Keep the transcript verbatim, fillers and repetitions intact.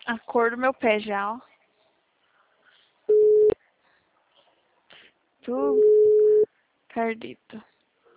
A cor do meu pé já, ó. Tu, Cardito.